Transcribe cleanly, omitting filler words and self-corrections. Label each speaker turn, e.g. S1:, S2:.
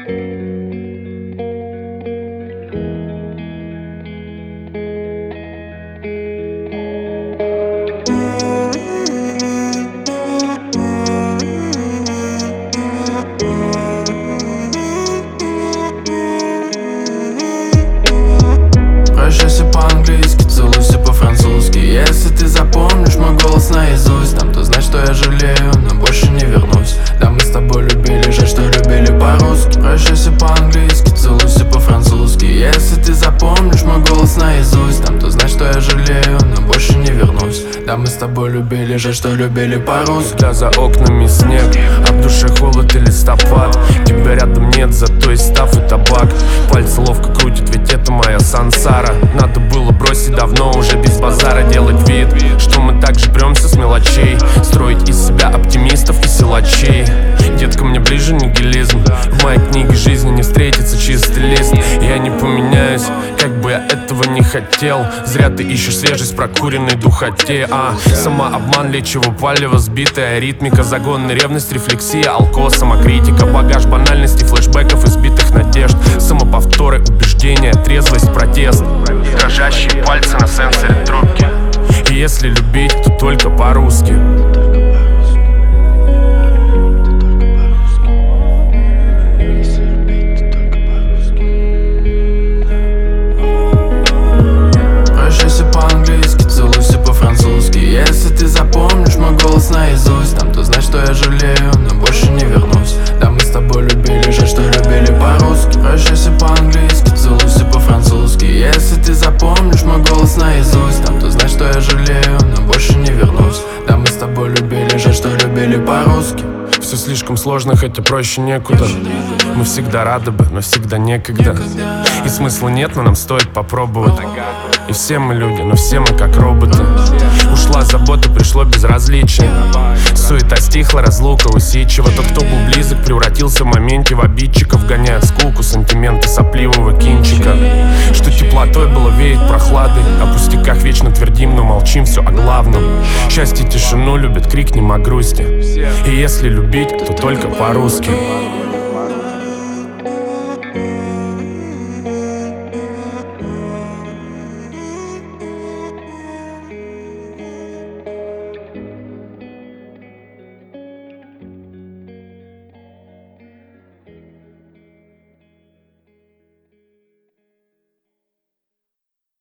S1: Прощайся по-английски, целуйся по-французски. Если ты запомнишь мой голос наизусть, там то знай, что я жалею, но больше не вернусь. Да, мы с тобой любили, жаль, что любили по-русски. Прощайся по-английски, целуйся по-французски. Если ты запомнишь мой голос наизусть, там то знай, что я жалею, но больше не вернусь. Да, мы с тобой любили, жаль, что любили по-русски.
S2: Когда за окнами снег, а в душе холод и листопад. Тебя рядом нет, зато есть став и табак. Пальцы ловко крутят, ведь это моя сансара. Надо было бросить давно, уже без базара. Делать вид, что мы так же премся с мелочей. Строить из себя оптимистов и силачей. Детка, мне ближе нигилизм. В моей книге жизни не встретится чистый лист. Я не поменяюсь, как бы я этого не хотел. Зря ты ищешь свежесть в прокуренной духоте. Самообман, лечиво палево, сбитая ритмика. Загонная ревность, рефлексия, алко, самокритика. Багаж банальности, флешбеков, избитых надежд. Самоповторы, убеждения, трезвость, протест. Дрожащие пальцы на сенсоре трубки. И если любить, то только по-русски.
S1: Прощайся по-английски, целуйся по-французски. Если ты запомнишь мой голос наизусть, там то знай, что я жалею, но больше не вернусь. Да, мы с тобой любили, жаль, что любили по-русски. Прощайся по-английски, целуйся по-французски. Если ты запомнишь мой голос наизусть, там то знай, что я жалею, но больше не вернусь. Да, мы с тобой любили, жаль, что любили по-русски.
S2: Все слишком сложно, хотя проще некуда. Мы всегда рады бы, но всегда некогда. И смысла нет, но нам стоит попробовать. И все мы люди, но все мы как роботы. Ушла забота, пришло безразличие. Суета стихла, разлука усидчива. Тот, кто был близок, превратился в моменте в обидчиков. Гоняет скуку, сантименты сопливого кинчика. Что теплотой было веять прохладой. О пустяках вечно твердим, но молчим все о главном. Счастье тишину любит, крикнем о грусти. И если любить, то только по-русски.